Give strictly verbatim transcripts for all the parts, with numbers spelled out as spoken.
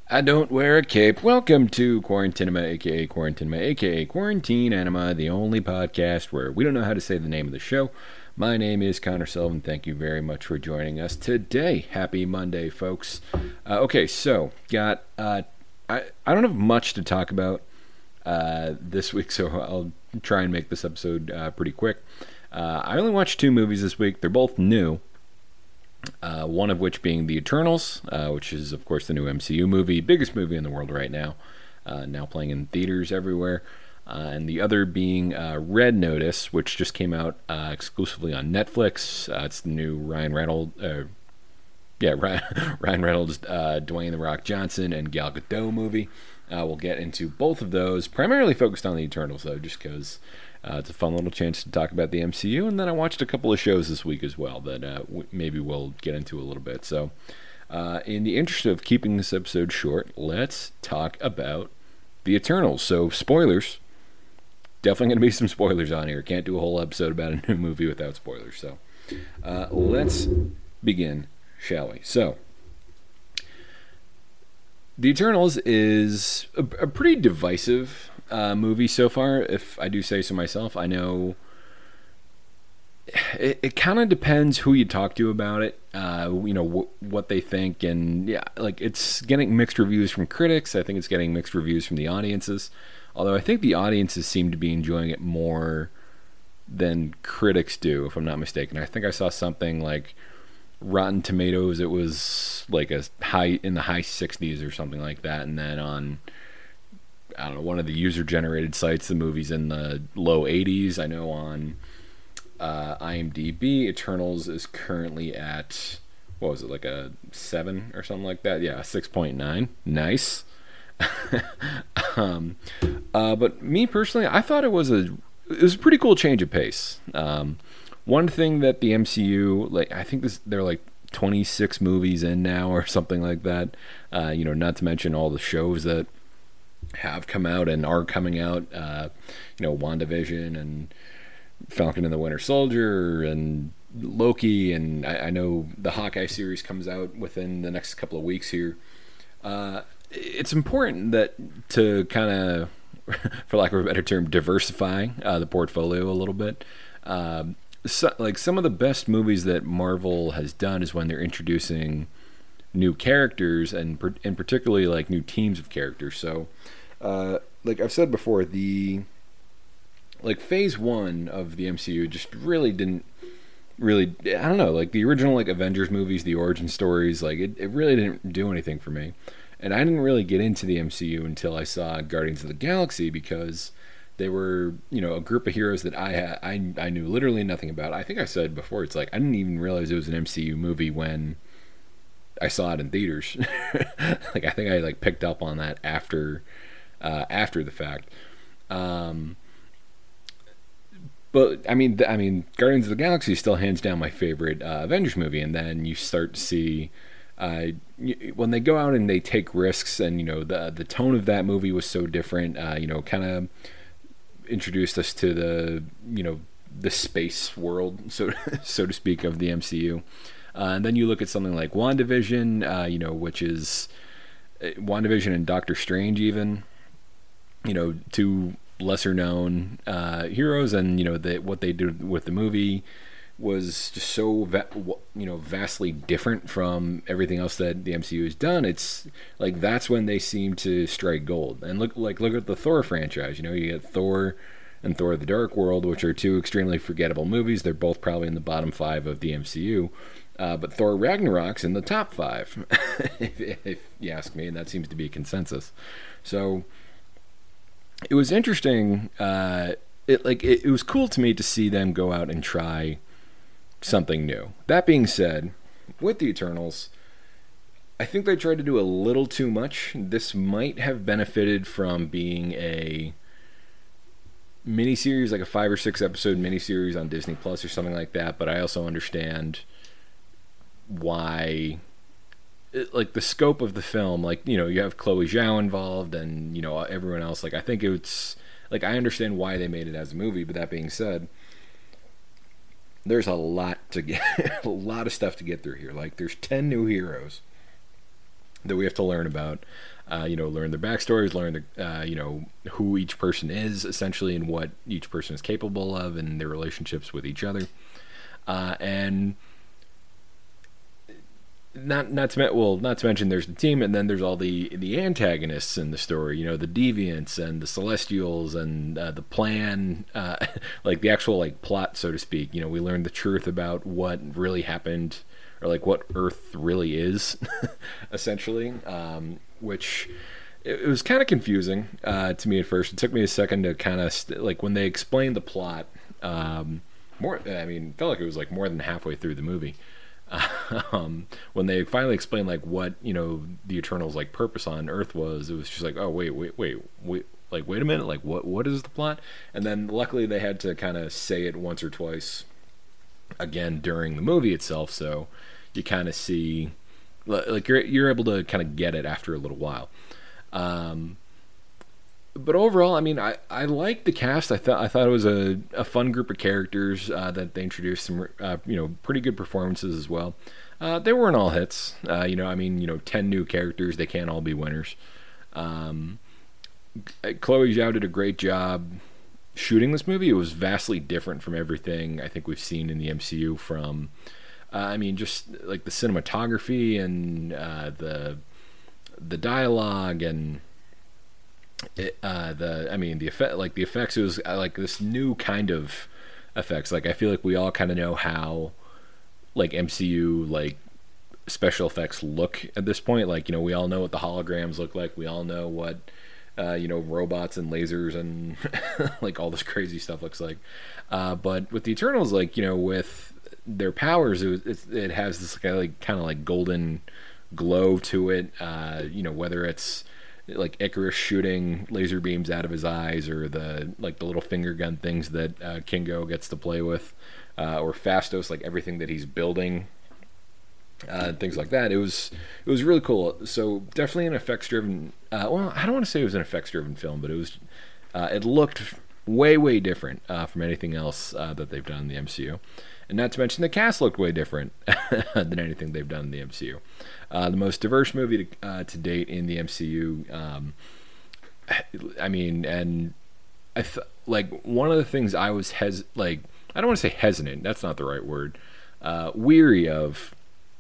I don't wear a cape. Welcome to Quarantinema, aka Quarantinema, aka Quarantine Anima, the only podcast where we don't know how to say the name of the show. My name is Connor Sullivan. Thank you very much for joining us today. Happy Monday, folks. Uh, okay, so got uh, I I don't have much to talk about uh, this week, so I'll try and make this episode uh, pretty quick. Uh, I only watched two movies this week. They're both new. Uh, one of which being The Eternals, uh, which is, of course, the new M C U movie, biggest movie in the world right now, uh, now playing in theaters everywhere. Uh, and the other being uh, Red Notice, which just came out uh, exclusively on Netflix. Uh, it's the new Ryan Reynolds, uh, yeah, Ryan, Ryan Reynolds, uh, Dwayne The Rock Johnson, and Gal Gadot movie. Uh, we'll get into both of those, primarily focused on The Eternals, though, just because Uh, it's a fun little chance to talk about the M C U, and then I watched a couple of shows this week as well that uh, w- maybe we'll get into a little bit. So, uh, in the interest of keeping this episode short, let's talk about the Eternals. So, spoilers. Definitely going to be some spoilers on here. Can't do a whole episode about a new movie without spoilers. So, uh, let's begin, shall we? So, The Eternals is a, a pretty divisive Uh, movie so far, if I do say so myself. I know it, it kind of depends who you talk to about it, uh, you know, w- what they think, and yeah, like it's getting mixed reviews from critics. I think it's getting mixed reviews from the audiences, although I think the audiences seem to be enjoying it more than critics do, if I'm not mistaken. I think I saw something like Rotten Tomatoes, it was like a high in the high sixties or something like that, and then on I don't know, one of the user-generated sites, the movie's in the low eighties. I know on uh, IMDb, Eternals is currently at, what was it, like a seven or something like that? Yeah, six point nine. Nice. um, uh, but me personally, I thought it was a it was a pretty cool change of pace. Um, one thing that the M C U, like I think this, they're like twenty-six movies in now or something like that. Uh, you know, not to mention all the shows that have come out and are coming out, uh, you know, WandaVision and Falcon and the Winter Soldier and Loki, and I, I know the Hawkeye series comes out within the next couple of weeks here. Uh, it's important that to kind of, for lack of a better term, diversify uh, the portfolio a little bit. Um, so, like some of the best movies that Marvel has done is when they're introducing new characters and, and particularly like new teams of characters. So, uh, like I've said before, the like phase one of the M C U just really didn't really, I don't know, like the original like Avengers movies, the origin stories, like it, it really didn't do anything for me. And I didn't really get into the M C U until I saw Guardians of the Galaxy, because they were, you know, a group of heroes that I had, I, I knew literally nothing about. I think I said before, it's like I didn't even realize it was an M C U movie when I saw it in theaters. Like I think I like picked up on that after uh, after the fact. Um, but I mean, I mean, Guardians of the Galaxy is still hands down my favorite uh, Avengers movie. And then you start to see uh, when they go out and they take risks, and you know the the tone of that movie was so different. Uh, you know, kind of introduced us to the you know the space world, so so to speak, of the M C U. Uh, and then you look at something like WandaVision, uh, you know, which is uh, WandaVision and Doctor Strange, even, you know, two lesser known uh, heroes, and you know they, what they did with the movie was just so va- you know vastly different from everything else that the M C U has done. It's like that's when they seem to strike gold. And look like look at the Thor franchise. You know, you get Thor and Thor: The Dark World, which are two extremely forgettable movies. They're both probably in the bottom five of the M C U. Uh, but Thor Ragnarok's in the top five, if, if you ask me, and that seems to be a consensus. So it was interesting. Uh, it like it, it was cool to me to see them go out and try something new. That being said, with the Eternals, I think they tried to do a little too much. This might have benefited from being a miniseries, like a five or six episode miniseries on Disney Plus or something like that. But I also understand why, like the scope of the film, like, you know, you have Chloe Zhao involved and, you know, everyone else. Like, I think it's, like, I understand why they made it as a movie, but that being said, there's a lot to get, a lot of stuff to get through here. Like, there's ten new heroes. that we have to learn about. Uh, you know, learn their backstories, learn the, uh, you know, who each person is essentially, and what each person is capable of, and their relationships with each other. Uh, and not not to well, not to mention there's the team, and then there's all the the antagonists in the story. You know, the deviants and the Celestials and uh, the plan, uh, like the actual like plot, so to speak. You know, we learn the truth about what really happened, or like what Earth really is, essentially. Um, which it, it was kind of confusing uh, to me at first. It took me a second to kind of st- like when they explained the plot. Um, more, I mean, it felt like it was like more than halfway through the movie. Um, when they finally explained like what, you know, the Eternals like purpose on Earth was, it was just like, oh wait, wait, wait, wait, like wait a minute, like what, what is the plot? And then luckily they had to kind of say it once or twice again during the movie itself, so you kind of see. Like you're you're able to kind of get it after a little while, um, but overall, I mean, I, I liked the cast. I thought I thought it was a, a fun group of characters uh, that they introduced. Some uh, you know pretty good performances as well. Uh, they weren't all hits. Uh, you know, I mean, you know, ten new characters. They can't all be winners. Um, Chloe Zhao did a great job shooting this movie. It was vastly different from everything I think we've seen in the M C U from. Uh, I mean, just like the cinematography and uh, the the dialogue and it, uh, the I mean the effect, like the effects. It was uh, like this new kind of effects. Like I feel like we all kind of know how like M C U like special effects look at this point. Like, you know, we all know what the holograms look like. We all know what uh, you know robots and lasers and like all this crazy stuff looks like. Uh, but with the Eternals, like, you know, with their powers, it, it, it has this kind of like kind of like golden glow to it. Uh, you know, whether it's like Icarus shooting laser beams out of his eyes, or the like the little finger gun things that uh, Kingo gets to play with, uh, or Phastos, like everything that he's building, uh, things like that. It was it was really cool. So definitely an effects driven. Uh, well, I don't want to say it was an effects driven film, but it was. Uh, it looked way way different uh, from anything else uh, that they've done in the M C U. And not to mention the cast looked way different than anything they've done in the M C U. Uh, the most diverse movie to, uh, to date in the M C U. Um, I mean, and I th- like one of the things I was hes like I don't want to say hesitant. That's not the right word. Uh, weary of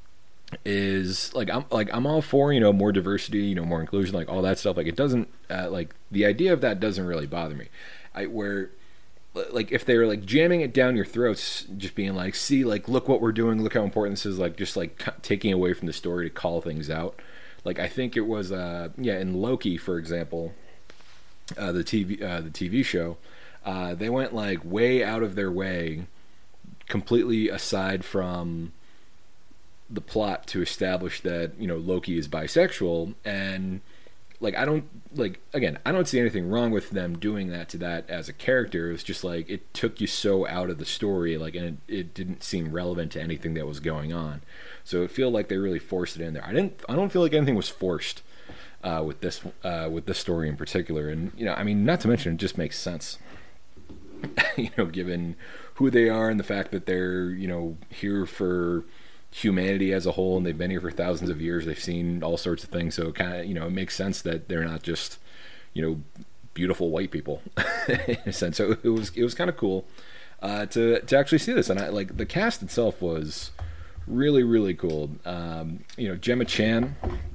is like I'm like I'm all for, you know, more diversity, you know, more inclusion, like all that stuff. Like it doesn't uh, like the idea of that doesn't really bother me. I where. Like if they're like jamming it down your throats, just being like, see, like, look what we're doing, look how important this is, like just like c- taking away from the story to call things out. Like I think it was, uh, yeah, in Loki, for example, uh, the T V, uh, the T V show, uh, they went like way out of their way, completely aside from the plot to establish that, you know, Loki is bisexual. And like I don't like again I don't see anything wrong with them doing that to that as a character. It was just like it took you so out of the story, like, and it, it didn't seem relevant to anything that was going on. So it felt like they really forced it in there. I didn't I don't feel like anything was forced uh, with this uh, with this story in particular. And you know, I mean, not to mention it just makes sense. You know, given who they are and the fact that they're, you know, here for humanity as a whole, and they've been here for thousands of years. They've seen all sorts of things, so it kind of, you know, it makes sense that they're not just, you know, beautiful white people in a sense. So it was it was kind of cool uh, to to actually see this, and I like the cast itself was really really cool. Um, you know, Gemma Chan.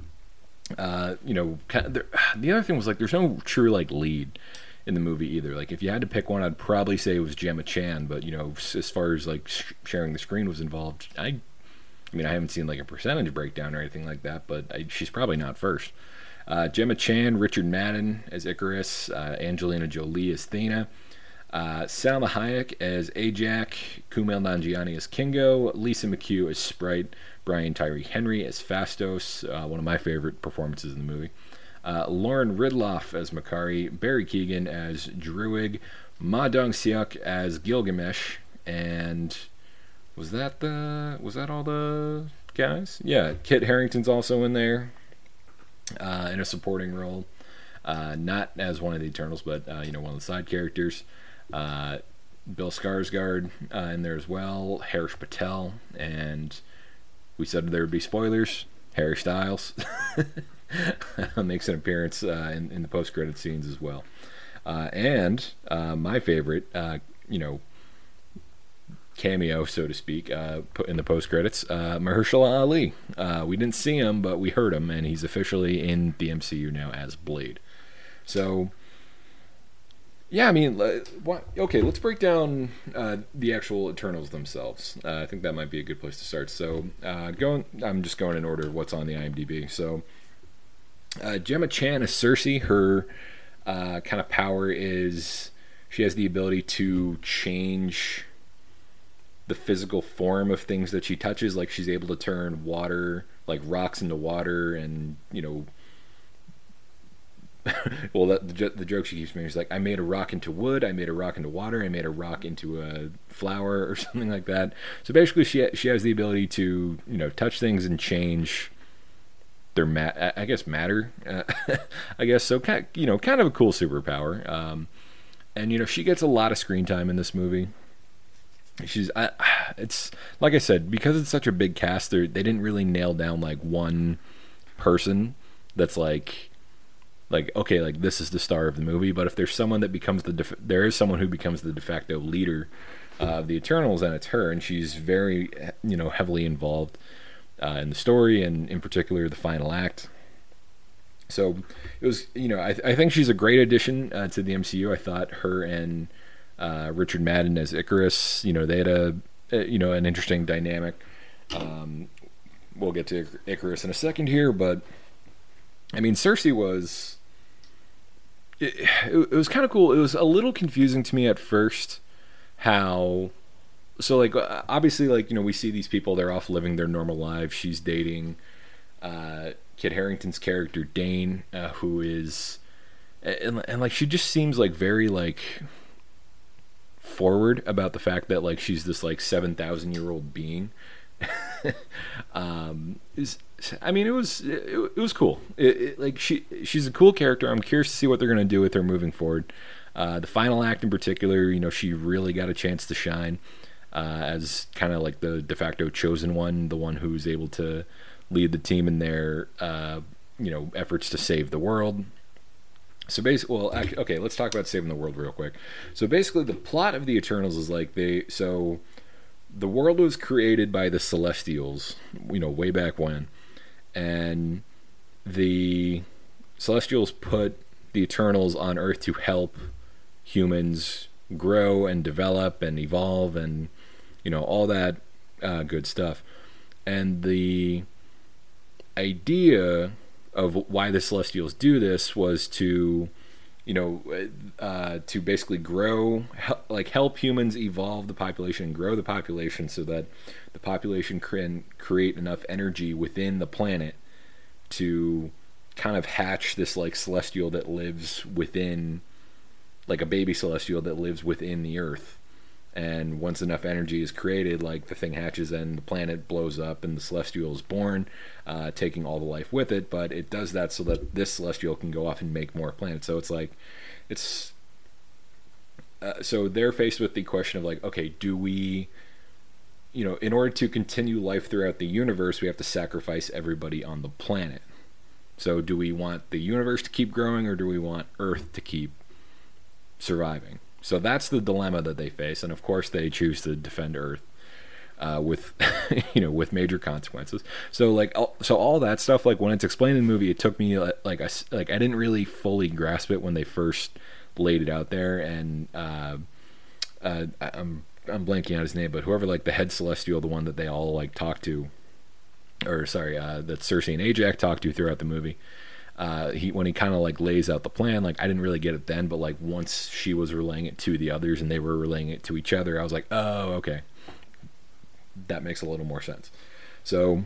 Uh, you know, kind of, the other thing was like there's no true like lead in the movie either. Like if you had to pick one, I'd probably say it was Gemma Chan. But you know, as far as like sharing the screen was involved, I. I mean, I haven't seen like a percentage breakdown or anything like that, but I, she's probably not first. Uh, Gemma Chan, Richard Madden as Icarus, uh, Angelina Jolie as Thena, uh, Salma Hayek as Ajak, Kumail Nanjiani as Kingo, Lisa McHugh as Sprite, Brian Tyree Henry as Phastos, uh, one of my favorite performances in the movie, uh, Lauren Ridloff as Makari, Barry Keoghan as Druig, Ma Dong-seok as Gilgamesh, and... Was that the? Was that all the guys? Yeah, Kit Harington's also in there, uh, in a supporting role, uh, not as one of the Eternals, but uh, you know, one of the side characters. Uh, Bill Skarsgård uh, in there as well. Harish Patel, and we said there would be spoilers. Harry Styles makes an appearance uh, in, in the post-credit scenes as well. Uh, and uh, my favorite, uh, you know, cameo, so to speak, uh, in the post-credits, uh, Mahershala Ali. Uh, we didn't see him, but we heard him, and he's officially in the M C U now as Blade. So, yeah, I mean, what, okay, let's break down uh, the actual Eternals themselves. Uh, I think that might be a good place to start. So, uh, going, I'm just going in order of what's on the IMDb. So, uh, Gemma Chan is Cersei. Her uh, kind of power is she has the ability to change the physical form of things that she touches. Like, she's able to turn water, like rocks into water, and, you know, well, that, the, the joke she keeps making is like, I made a rock into wood, I made a rock into water, I made a rock into a flower, or something like that. So basically, she she has the ability to, you know, touch things and change their mat. I guess matter. Uh, I guess so. Kind of, you know, kind of a cool superpower. Um, and you know, she gets a lot of screen time in this movie. She's, I, it's like I said, because it's such a big cast. They they didn't really nail down like one person that's like. Like, okay, like this is the star of the movie, but if there's someone that becomes the, def- there is someone who becomes the de facto leader uh, of the Eternals, and it's her, and she's very, you know, heavily involved uh, in the story, and in particular the final act. So it was, you know, I, I think she's a great addition uh, to the M C U. I thought her and uh, Richard Madden as Icarus, you know, they had a, a you know, an interesting dynamic. Um, we'll get to Icarus in a second here, but I mean, Cersei was. It, it was kind of cool. It was a little confusing to me at first how so like obviously like you know we see these people, they're off living their normal lives. She's dating uh, Kit Harington's character Dane, uh, who is and, and like she just seems like very like forward about the fact that like she's this like seven thousand year old being. um, is I mean, it was it, it was cool. It, it, like she she's a cool character. I'm curious to see what they're going to do with her moving forward. Uh, the final act in particular, you know, she really got a chance to shine uh, as kind of like the de facto chosen one, the one who's able to lead the team in their uh, you know efforts to save the world. So basically, well, actually, okay, let's talk about saving the world real quick. So basically, the plot of the Eternals is like they so. The world was created by the Celestials, you know, way back when. And the Celestials put the Eternals on Earth to help humans grow and develop and evolve and, you know, all that uh, good stuff. And the idea of why the Celestials do this was to, you know, uh, to basically grow, help, like help humans evolve the population and grow the population so that the population can create enough energy within the planet to kind of hatch this like celestial that lives within, like a baby celestial that lives within the Earth. And once enough energy is created, like the thing hatches and the planet blows up and the celestial is born, uh, taking all the life with it. But it does that so that this celestial can go off and make more planets. So it's like, it's uh, so they're faced with the question of like, okay, do we, you know, in order to continue life throughout the universe, we have to sacrifice everybody on the planet. So do we want the universe to keep growing, or do we want Earth to keep surviving? So that's the dilemma that they face, and of course they choose to defend Earth uh, with, you know, with major consequences. So like, so all that stuff, like when it's explained in the movie, it took me like I like I didn't really fully grasp it when they first laid it out there, and uh, uh, I'm I'm blanking out his name, but whoever like the head Celestial, the one that they all like talk to, or sorry, uh, that Cersei and Ajax talk to throughout the movie. Uh, he when he kind of like lays out the plan, like I didn't really get it then, but like once she was relaying it to the others and they were relaying it to each other, I was like, oh, okay, that makes a little more sense. So,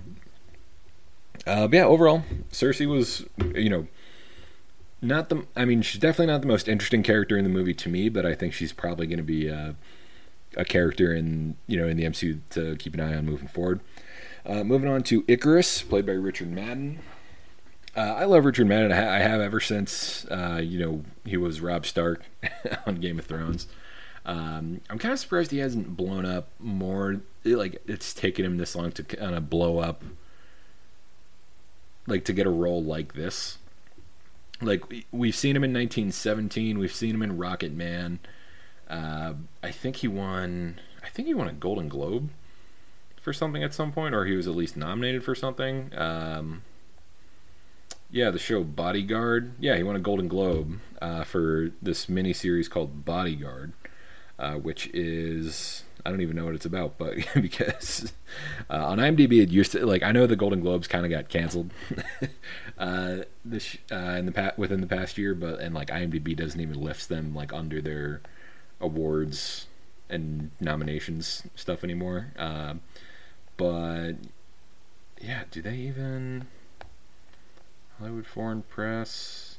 uh, yeah, overall, Cersei was, you know, not the. I mean, she's definitely not the most interesting character in the movie to me, but I think she's probably going to be uh, a character in you know in the M C U to keep an eye on moving forward. Uh, moving on to Icarus, played by Richard Madden. Uh, I love Richard Madden. I, ha- I have ever since, uh, you know, he was Robb Stark on Game of Thrones. Um, I'm kind of surprised he hasn't blown up more. It, like, it's taken him this long to kind of blow up like to get a role like this. Like we've seen him in nineteen seventeen, we've seen him in Rocket Man. Uh, I think he won. I think he won a Golden Globe for something at some point, or he was at least nominated for something. Um, yeah, the show Bodyguard. Yeah, he won a Golden Globe uh, for this miniseries called Bodyguard, uh, which is, I don't even know what it's about, but because uh, on IMDb it used to, like, I know the Golden Globes kind of got canceled uh, this uh, in the pa- within the past year, but and like IMDb doesn't even list them like under their awards and nominations stuff anymore. Uh, but yeah, do they even Hollywood Foreign Press?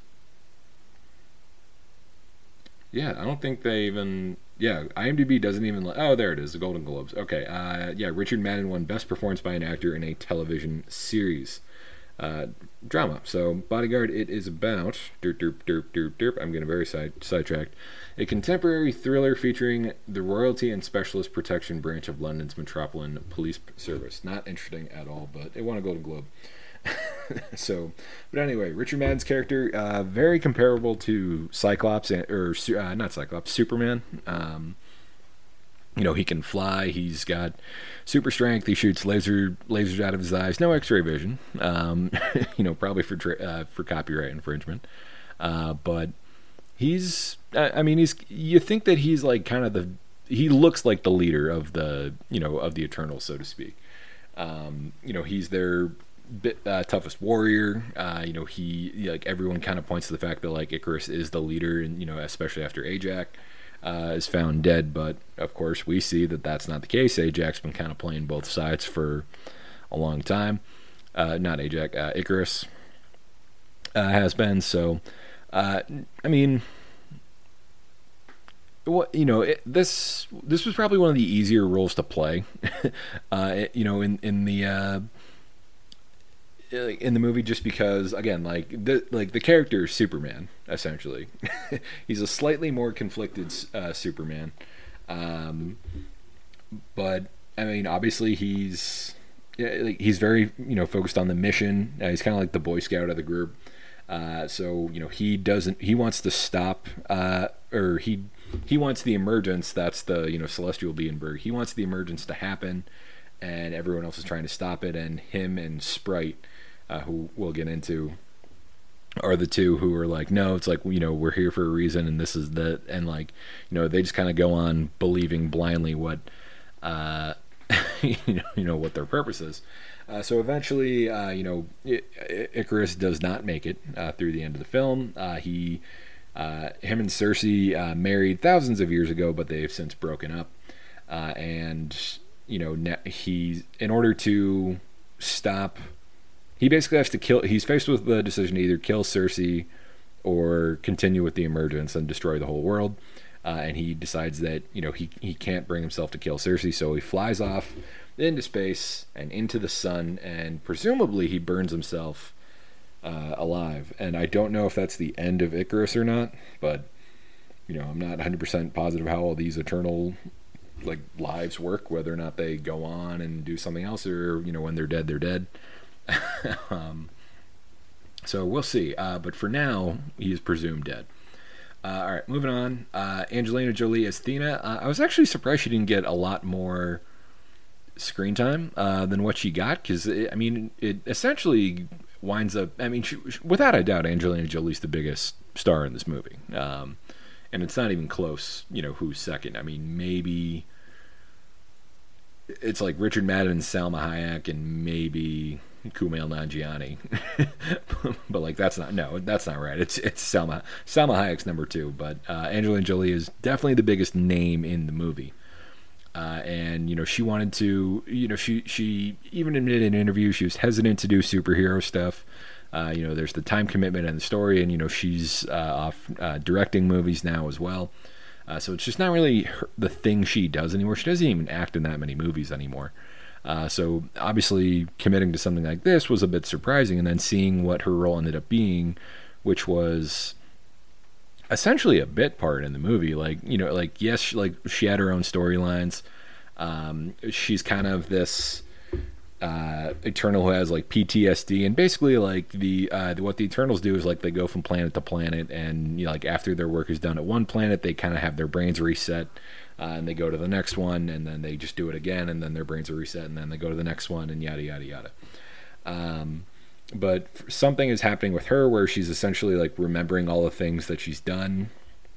Yeah, I don't think they even. Yeah, IMDb doesn't even. Oh, there it is, the Golden Globes. Okay, uh, yeah, Richard Madden won Best Performance by an Actor in a Television Series. Uh, drama. So, Bodyguard, it is about. Derp, derp, derp, derp, derp. I'm getting very side, sidetracked. A contemporary thriller featuring the Royalty and Specialist Protection Branch of London's Metropolitan Police Service. Not interesting at all, but it won a Golden Globe. So, but anyway, Richard Madden's character, uh, very comparable to Cyclops, and, or uh, not Cyclops, Superman. Um, you know, he can fly. He's got super strength. He shoots laser lasers out of his eyes. No X-ray vision. Um, you know, probably for tra- uh, for copyright infringement. Uh, but he's, I, I mean, he's. You think that he's like kind of the. He looks like the leader of the, you know, of the Eternals, so to speak. Um, you know, he's their bit, uh, toughest warrior. Uh, you know, he like everyone kind of points to the fact that like Icarus is the leader, and you know, especially after Ajax uh, is found dead. But of course, we see that that's not the case. Ajax's been kind of playing both sides for a long time. Uh, not Ajax, uh, Icarus uh, has been. So, uh, I mean. What you know, it, this this was probably one of the easier roles to play. uh, it, you know, in in the uh, in the movie, just because again, like the like the character is Superman essentially. He's a slightly more conflicted uh, Superman, um, but I mean, obviously he's yeah, like, he's very you know focused on the mission. Uh, he's kind of like the Boy Scout of the group. Uh, so you know he doesn't he wants to stop uh, or he. He wants the emergence, that's the, you know, Celestial Beingberg. He wants the emergence to happen, and everyone else is trying to stop it, and him and Sprite, uh, who we'll get into, are the two who are like, no, it's like, you know, we're here for a reason, and this is the, and like, you know, they just kind of go on believing blindly what, uh, you know, you know, what their purpose is. Uh, so eventually, uh, you know, I- I- Icarus does not make it uh, through the end of the film. Uh, he... Uh, him and Cersei uh, married thousands of years ago, but they've since broken up. Uh, and you know, he, in order to stop, he basically has to kill. He's faced with the decision to either kill Cersei or continue with the emergence and destroy the whole world. Uh, and he decides that you know he he can't bring himself to kill Cersei, so he flies off into space and into the sun, and presumably he burns himself. Uh, alive, and I don't know if that's the end of Icarus or not, but you know I'm not one hundred percent positive how all these eternal like lives work, whether or not they go on and do something else, or you know when they're dead they're dead. um, so we'll see, uh, but for now he is presumed dead. Uh, all right, moving on. uh, Angelina Jolie as Athena. uh, I was actually surprised she didn't get a lot more screen time uh, than what she got, because I mean it essentially winds up, I mean, she, without a doubt, Angelina Jolie's the biggest star in this movie. Um, and it's not even close, you know, who's second. I mean, maybe it's like Richard Madden, Salma Hayek, and maybe Kumail Nanjiani. But, like, that's not, no, that's not right. It's it's Salma, Salma Hayek's number two. But uh, Angelina Jolie is definitely the biggest name in the movie. Uh, and, you know, she wanted to, you know, she, she even admitted in an interview she was hesitant to do superhero stuff. Uh, you know, there's the time commitment and the story, and, you know, she's uh, off uh, directing movies now as well. Uh, so it's just not really her, the thing she does anymore. She doesn't even act in that many movies anymore. Uh, so obviously committing to something like this was a bit surprising, and then seeing what her role ended up being, which was essentially a bit part in the movie. Like, you know, like, yes, like she had her own storylines. Um, she's kind of this, uh, Eternal who has like P T S D, and basically like the uh, what the Eternals do is like they go from planet to planet, and you know, like after their work is done at one planet, they kind of have their brains reset, uh, and they go to the next one, and then they just do it again, and then their brains are reset, and then they go to the next one, and yada yada yada. Um, but something is happening with her where she's essentially like remembering all the things that she's done.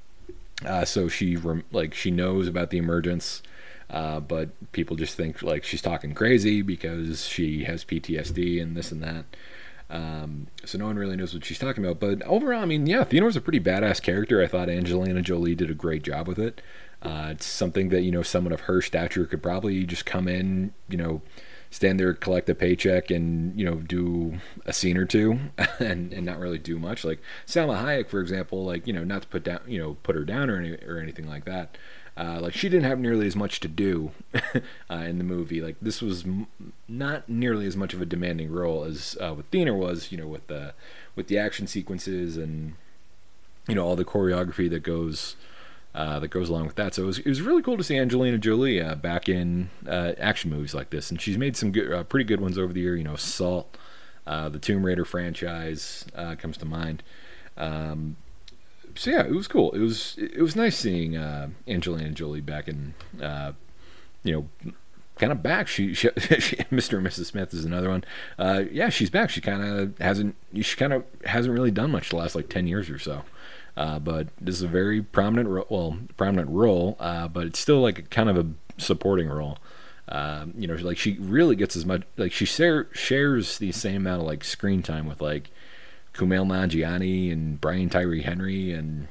Uh, so she rem- like she knows about the emergence. Uh, but people just think like she's talking crazy because she has P T S D and this and that. Um, so no one really knows what she's talking about. But overall, I mean, yeah, Theonore's a pretty badass character. I thought Angelina Jolie did a great job with it. Uh, it's something that, you know, someone of her stature could probably just come in, you know, stand there, collect a paycheck, and, you know, do a scene or two and, and not really do much. Like Salma Hayek, for example, like, you know, not to put down, you know, put her down or any, or anything like that. Uh, like she didn't have nearly as much to do uh, in the movie. Like this was m- not nearly as much of a demanding role as uh, what Thenor was. You know, with the with the action sequences and you know all the choreography that goes uh, that goes along with that. So it was it was really cool to see Angelina Jolie uh, back in uh, action movies like this, and she's made some good, uh, pretty good ones over the year. You know, Salt, uh, the Tomb Raider franchise uh, comes to mind. Um, So yeah, it was cool. It was it was nice seeing uh, Angelina Jolie back in, uh, you know, kind of back. She, she, she Mister and Missus Smith is another one. Uh, yeah, she's back. She kind of hasn't she kind of hasn't really done much the last like ten years or so. Uh, but this is a very prominent ro- well prominent role, uh, but it's still like a, kind of a supporting role. Uh, you know, like she really gets as much like she share, shares the same amount of like screen time with like Kumail Nanjiani and Brian Tyree Henry, and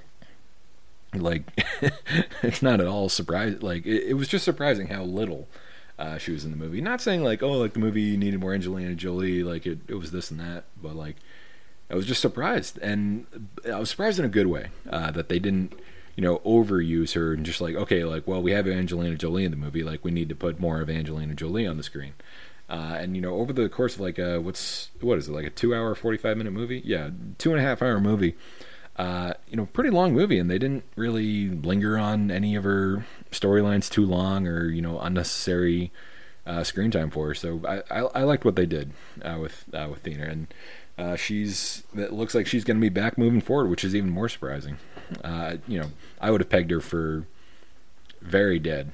like it's not at all surprising. Like it, it was just surprising how little uh, she was in the movie. Not saying like oh like the movie needed more Angelina Jolie, like it, it was this and that, but like I was just surprised, and I was surprised in a good way uh, that they didn't you know overuse her and just like okay like well we have Angelina Jolie in the movie, like we need to put more of Angelina Jolie on the screen. Uh, and you know, over the course of like a what's what is it like a two-hour, forty-five-minute movie? Yeah, two and a half-hour movie. Uh, you know, pretty long movie, and they didn't really linger on any of her storylines too long, or you know, unnecessary uh, screen time for her. So I, I, I liked what they did uh, with uh, with Thenor, and uh, she's it looks like she's going to be back moving forward, which is even more surprising. Uh, you know, I would have pegged her for very dead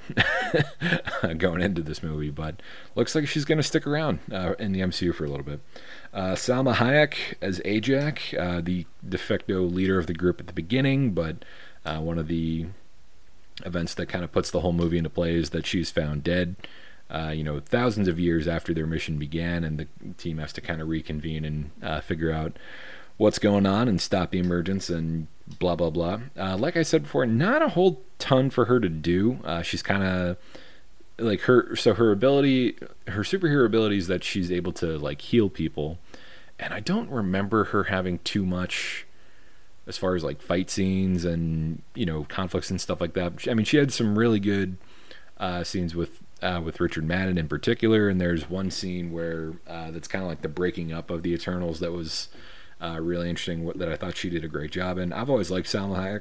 going into this movie, but looks like she's going to stick around uh, in the M C U for a little bit. Uh, Salma Hayek as Ajak, uh, the de facto leader of the group at the beginning, but uh, one of the events that kind of puts the whole movie into play is that she's found dead, uh, you know, thousands of years after their mission began, and the team has to kind of reconvene and uh, figure out what's going on and stop the emergence and blah blah blah. Uh, like I said before, not a whole ton for her to do. Uh, she's kind of like her, so her ability, her superhero ability is that she's able to like heal people, and I don't remember her having too much as far as like fight scenes and you know conflicts and stuff like that. I mean, she had some really good uh, scenes with uh, with Richard Madden in particular, and there's one scene where uh, that's kind of like the breaking up of the Eternals that was Uh, really interesting that I thought she did a great job in. I've always liked Salma Hayek.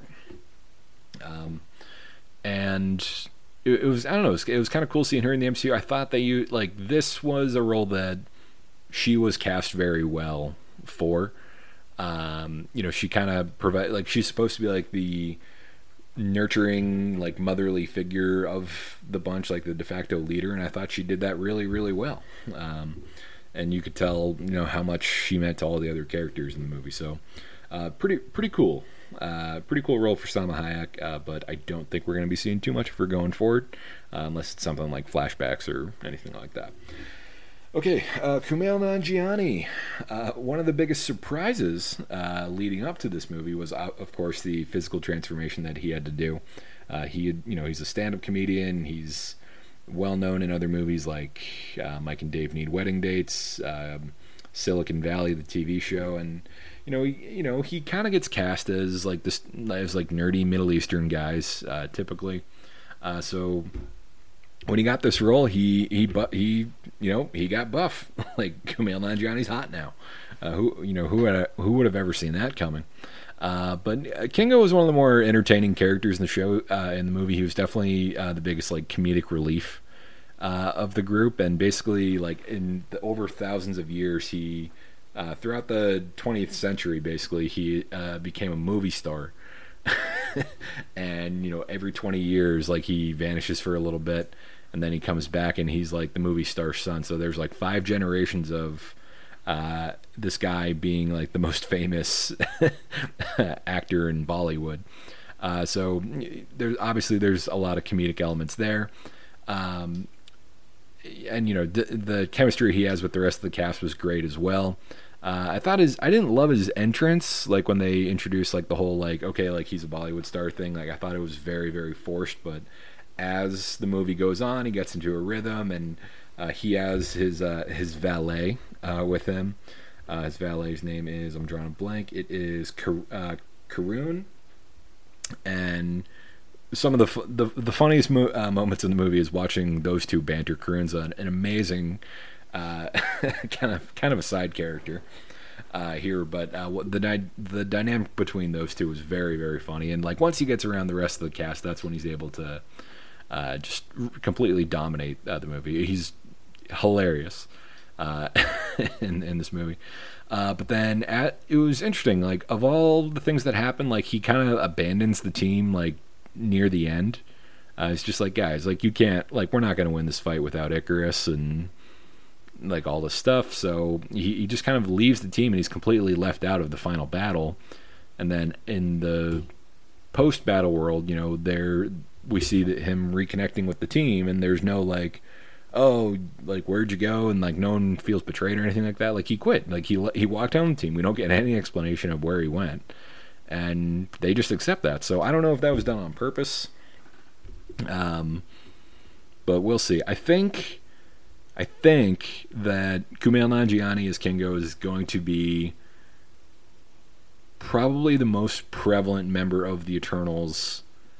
Um, and it, it was, I don't know, it was, it was kind of cool seeing her in the M C U. I thought that you, like, this was a role that she was cast very well for. Um, you know, she kind of provide, like, she's supposed to be like the nurturing, like, motherly figure of the bunch, like the de facto leader, and I thought she did that really, really well. Um, And you could tell, you know, how much she meant to all the other characters in the movie. So, uh, pretty pretty cool. Uh, pretty cool role for Salma Hayek, uh, but I don't think we're going to be seeing too much of her going forward, uh, unless it's something like flashbacks or anything like that. Okay, uh, Kumail Nanjiani. Uh, one of the biggest surprises uh, leading up to this movie was, uh, of course, the physical transformation that he had to do. Uh, he, had, you know, he's a stand-up comedian. He's well known in other movies like uh, Mike and Dave Need Wedding Dates, um, Silicon Valley, the T V show, and you know, he, you know, he kind of gets cast as like this, as like nerdy Middle Eastern guys, uh, typically. Uh, so when he got this role, he he bu- he you know he got buff. Like Kumail Nanjiani's hot now. Uh, who you know who had, who would have ever seen that coming? Uh, but Kingo was one of the more entertaining characters in the show, uh, in the movie. He was definitely uh, the biggest like comedic relief uh, of the group, and basically, like in the over thousands of years, he uh, throughout the twentieth century, basically, he uh, became a movie star. And you know, every twenty years, like he vanishes for a little bit, and then he comes back, and he's like the movie star's son. So there's like five generations of uh, this guy being like the most famous actor in Bollywood. Uh, so there's obviously there's a lot of comedic elements there, um, and you know the, the chemistry he has with the rest of the cast was great as well. Uh, I thought his I didn't love his entrance, like when they introduced like the whole like okay like he's a Bollywood star thing. Like I thought it was very very forced, but as the movie goes on, he gets into a rhythm, and uh, he has his uh, his valet uh, with him. Uh, his valet's name is, I'm drawing a blank. It is Kar- uh, Karun. And some of the the, the funniest mo- uh, moments in the movie is watching those two banter. Karun's an, an amazing uh, kind of kind of a side character uh, here, but uh, the di- the dynamic between those two was very very funny. And like once he gets around the rest of the cast, that's when he's able to uh, just completely dominate uh, the movie. He's hilarious uh, in in this movie. Uh, but then at, it was interesting, like, of all the things that happened, like, he kind of abandons the team, like, near the end. Uh, it's just like, guys, like, you can't, like, we're not going to win this fight without Icarus and, like, all this stuff. So he, he just kind of leaves the team, and he's completely left out of the final battle. And then in the post-battle world, you know, there we see that him reconnecting with the team, and there's no, like, oh, like, where'd you go? And, like, no one feels betrayed or anything like that. Like, he quit. Like, he he walked down the team. We don't get any explanation of where he went. And they just accept that. So I don't know if that was done on purpose. Um, but we'll see. I think, I think that Kumail Nanjiani as Kingo is going to be probably the most prevalent member of the Eternals.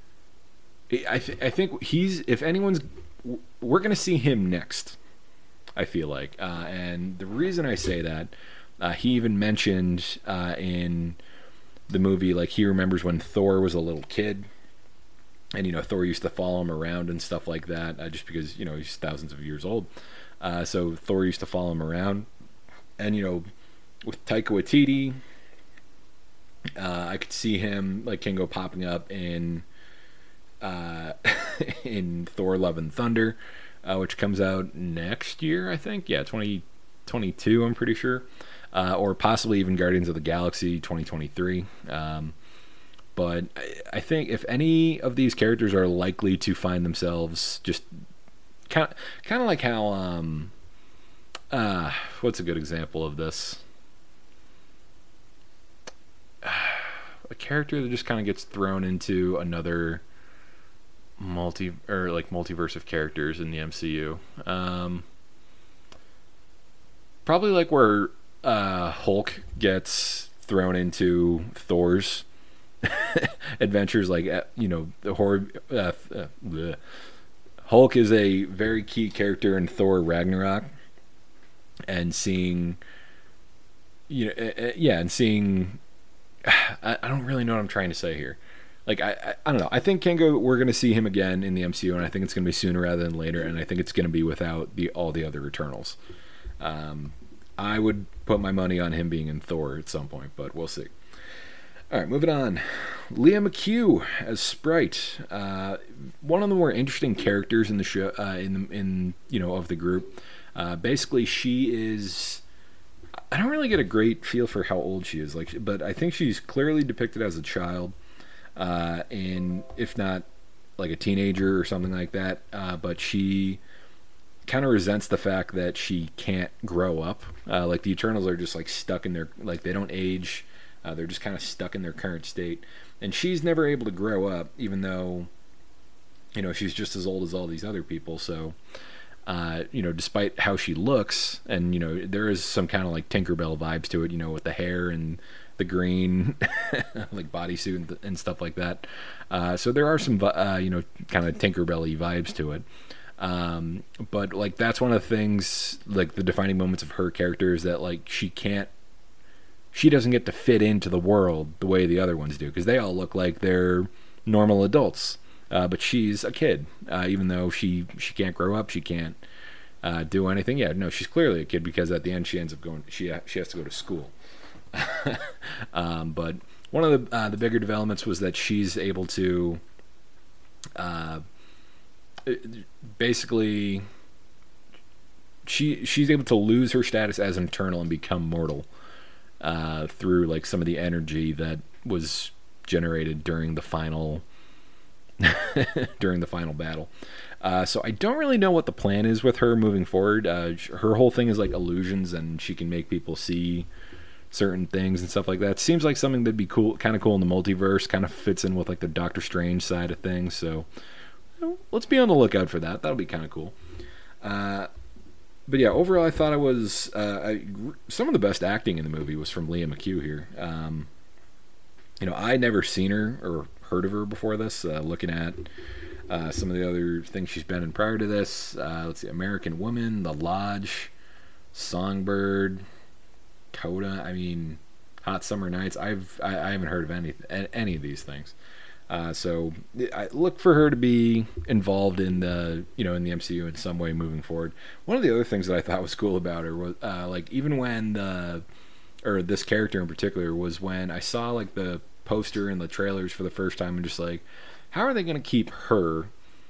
I, th- I think he's, if anyone's, we're going to see him next, I feel like. Uh, and the reason I say that, uh, he even mentioned uh, in the movie, like, he remembers when Thor was a little kid. And, you know, Thor used to follow him around and stuff like that, uh, just because, you know, he's thousands of years old. Uh, so Thor used to follow him around. And, you know, with Taika Waititi, uh, I could see him, like, Kingo popping up in... Uh, in Thor Love and Thunder, uh, which comes out next year, I think. Yeah, twenty twenty-two, I'm pretty sure. Uh, or possibly even Guardians of the Galaxy twenty twenty-three. Um, but I, I think if any of these characters are likely to find themselves just kind of, kind of like how, um, uh, what's a good example of this? A character that just kind of gets thrown into another multi or like multiverse of characters in the M C U. Um, probably like where uh, Hulk gets thrown into Thor's adventures, like, you know, the horror. Uh, uh, Hulk is a very key character in Thor Ragnarok, and seeing, you know, uh, yeah, and seeing. I, I don't really know what I'm trying to say here. Like, I, I I don't know. I think Kingo, we're going to see him again in the M C U, and I think it's going to be sooner rather than later, and I think it's going to be without the all the other Eternals. Um, I would put my money on him being in Thor at some point, but we'll see. All right, moving on. Leah McHugh as Sprite, uh, one of the more interesting characters in the show, uh, in the, in you know of the group. Uh, basically, she is. I don't really get a great feel for how old she is, like, but I think she's clearly depicted as a child. Uh, and if not like a teenager or something like that, uh, but she kind of resents the fact that she can't grow up. Uh, like the Eternals are just like stuck in their, like they don't age. Uh, they're just kind of stuck in their current state. And she's never able to grow up, even though, you know, she's just as old as all these other people. So, uh, you know, despite how she looks, and, you know, there is some kind of like Tinkerbell vibes to it, you know, with the hair and the green like bodysuit and, and stuff like that. Uh, so there are some, uh, you know, kind of Tinkerbell-y vibes to it. Um, but like, that's one of the things, like the defining moments of her character is that like, she can't, she doesn't get to fit into the world the way the other ones do. Cause they all look like they're normal adults. uh, but she's a kid, uh, even though she she can't grow up, she can't uh, do anything. Yeah, no, she's clearly a kid because at the end she ends up going. She she has to go to school. um, but one of the uh, the bigger developments was that she's able to uh, basically she she's able to lose her status as an Eternal and become mortal uh, through like some of the energy that was generated during the final during the final battle. Uh, so I don't really know what the plan is with her moving forward. Uh, her whole thing is like illusions, and she can make people see certain things and stuff like that. Seems like something that'd be cool, kind of cool in the multiverse. Kind of fits in with like the Doctor Strange side of things. So you know, let's be on the lookout for that. That'll be kind of cool. Uh, but yeah, overall, I thought it was uh, I, some of the best acting in the movie was from Leah McHugh here. Um, you know, I'd never seen her or heard of her before this. Uh, looking at uh, some of the other things she's been in prior to this, uh, let's see, American Woman, The Lodge, Songbird, Coda. I mean, Hot Summer Nights. I've I, I haven't heard of any any of these things. Uh, so I look for her to be involved in the you know in the M C U in some way moving forward. One of the other things that I thought was cool about her was uh, like even when the or this character in particular was when I saw like the poster and the trailers for the first time and just like, how are they going to keep her